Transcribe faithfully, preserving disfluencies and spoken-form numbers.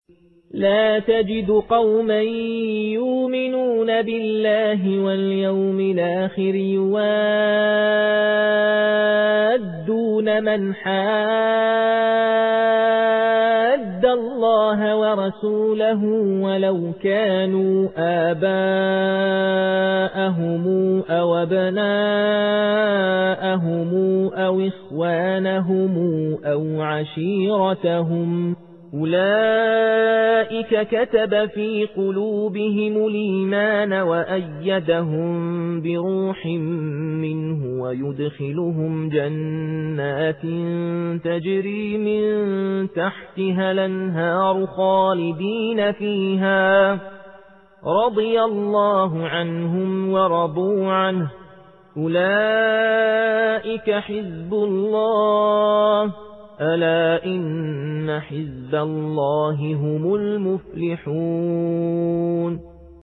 لا تجد قوما يؤمنون بالله واليوم الآخر يوادون من حاد الله ورسوله ولو كانوا آباءهم أو أبناءهم أو إخوانهم أو عشيرتهم أولئك كتب في قلوبهم الإيمان وأيدهم بروح منه ويدخلهم جنات تجري من تحتها الأنهار خالدين فيها رضي الله عنهم ورضوا عنه أولئك حزب الله ألا إن حزب الله هم المفلحون